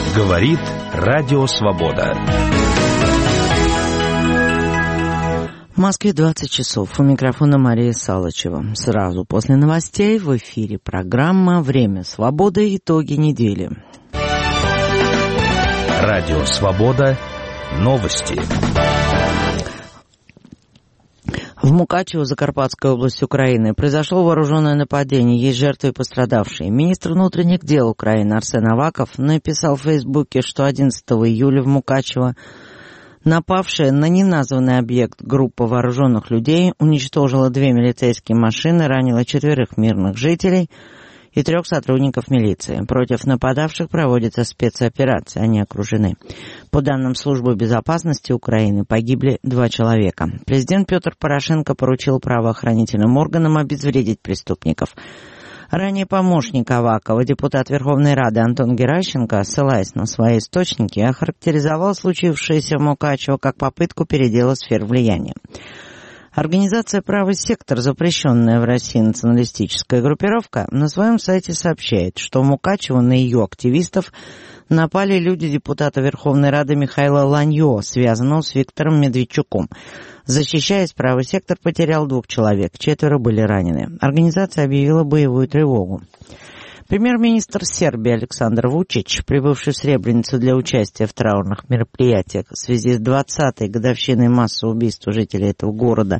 Говорит Радио Свобода. В Москве 20 часов. У микрофона Мария Салычева. Сразу после новостей в эфире программа «Время свободы. Итоги недели». Радио Свобода. Новости. В Мукачево, Закарпатская область Украины, произошло вооруженное нападение. Есть жертвы и пострадавшие. Министр внутренних дел Украины Арсен Аваков написал в Фейсбуке, что 11 июля в Мукачево напавшая на неназванный объект группа вооруженных людей уничтожила 2 милицейские машины, ранила 4 мирных жителей и 3 сотрудников милиции. Против нападавших проводится спецоперация, они окружены. По данным Службы безопасности Украины, погибли 2 человека. Президент Петр Порошенко поручил правоохранительным органам обезвредить преступников. Ранее помощник Авакова, депутат Верховной Рады Антон Геращенко, ссылаясь на свои источники, охарактеризовал случившееся в Мукачево как попытку передела сфер влияния. Организация «Правый сектор», запрещенная в России националистическая группировка, на своем сайте сообщает, что в Мукачево на ее активистов напали люди депутата Верховной Рады Михаила Ланьо, связанного с Виктором Медведчуком. Защищаясь, «Правый сектор» потерял 2 человек, 4 были ранены. Организация объявила боевую тревогу. Премьер-министр Сербии Александр Вучич, прибывший в Сребреницу для участия в траурных мероприятиях в связи с 20-й годовщиной массового убийства жителей этого города,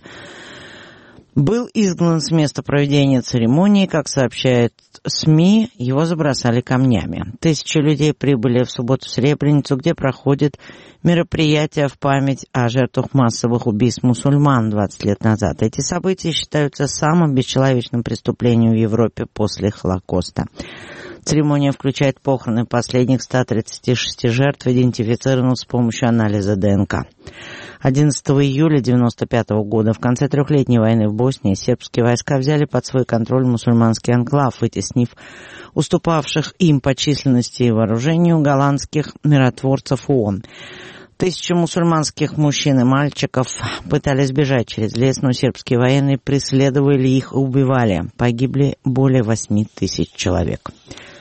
был изгнан с места проведения церемонии. Как сообщают СМИ, его забросали камнями. Тысячи людей прибыли в субботу в Сребреницу, где проходит мероприятие в память о жертвах массовых убийств мусульман 20 лет назад. Эти события считаются самым бесчеловечным преступлением в Европе после Холокоста. Церемония включает похороны последних 136 жертв, идентифицированных с помощью анализа ДНК. 11 июля 1995 года, в конце 3-летней войны в Боснии, сербские войска взяли под свой контроль мусульманский анклав, вытеснив уступавших им по численности и вооружению голландских миротворцев ООН. 1000 мусульманских мужчин и мальчиков пытались бежать через лес, но сербские военные преследовали их и убивали. Погибли более 8000 человек.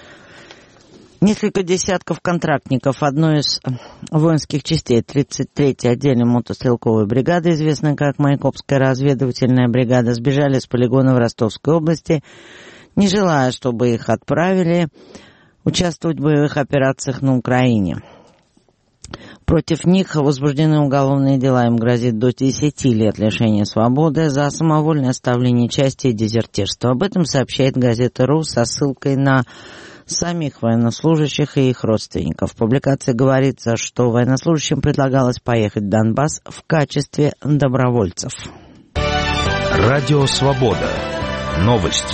Несколько десятков контрактников одной из воинских частей 33-й отдельной мотострелковой бригады, известной как Майкопская разведывательная бригада, сбежали с полигона в Ростовской области, не желая, чтобы их отправили участвовать в боевых операциях на Украине. Против них возбуждены уголовные дела, им грозит до 10 лет лишения свободы за самовольное оставление части и дезертирство. Об этом сообщает газета «РУ» со ссылкой на самих военнослужащих и их родственников. В публикации говорится, что военнослужащим предлагалось поехать в Донбасс в качестве добровольцев. Радио Свобода. Новости.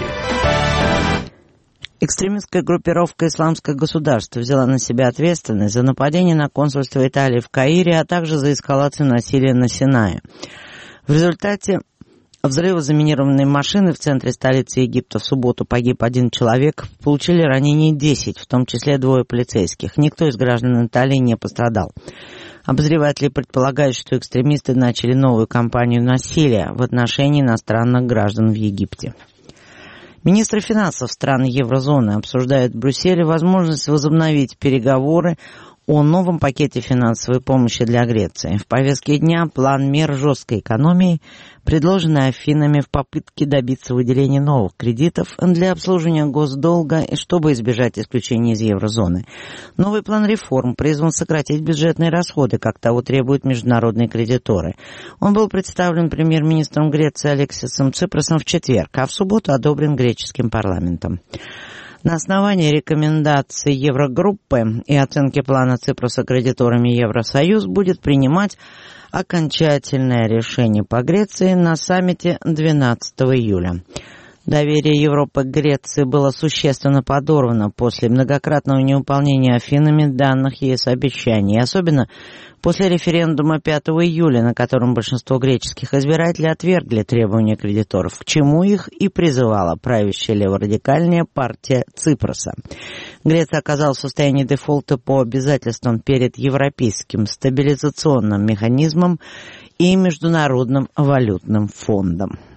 Экстремистская группировка «Исламское государство» взяла на себя ответственность за нападение на консульство Италии в Каире, а также за эскалацию насилия на Синае. В результате взрыва заминированной машины в центре столицы Египта в субботу погиб 1 человек, получили ранения 10, в том числе 2 полицейских. Никто из граждан Италии не пострадал. Обозреватели предполагают, что экстремисты начали новую кампанию насилия в отношении иностранных граждан в Египте. Министры финансов стран еврозоны обсуждают в Брюсселе возможность возобновить переговоры о новом пакете финансовой помощи для Греции. В повестке дня план мер жесткой экономии, предложенный Афинами в попытке добиться выделения новых кредитов для обслуживания госдолга, чтобы избежать исключения из еврозоны. Новый план реформ призван сократить бюджетные расходы, как того требуют международные кредиторы. Он был представлен премьер-министром Греции Алексисом Ципросом в четверг, а в субботу одобрен греческим парламентом. На основании рекомендаций Еврогруппы и оценки плана Ципроса кредиторами Евросоюз будет принимать окончательное решение по Греции на саммите 12 июля. Доверие Европы к Греции было существенно подорвано после многократного невыполнения Афинами данных ЕС обещаний, особенно после референдума 5 июля, на котором большинство греческих избирателей отвергли требования кредиторов, к чему их и призывала правящая леворадикальная партия Ципроса. Греция оказалась в состоянии дефолта по обязательствам перед Европейским стабилизационным механизмом и Международным валютным фондом.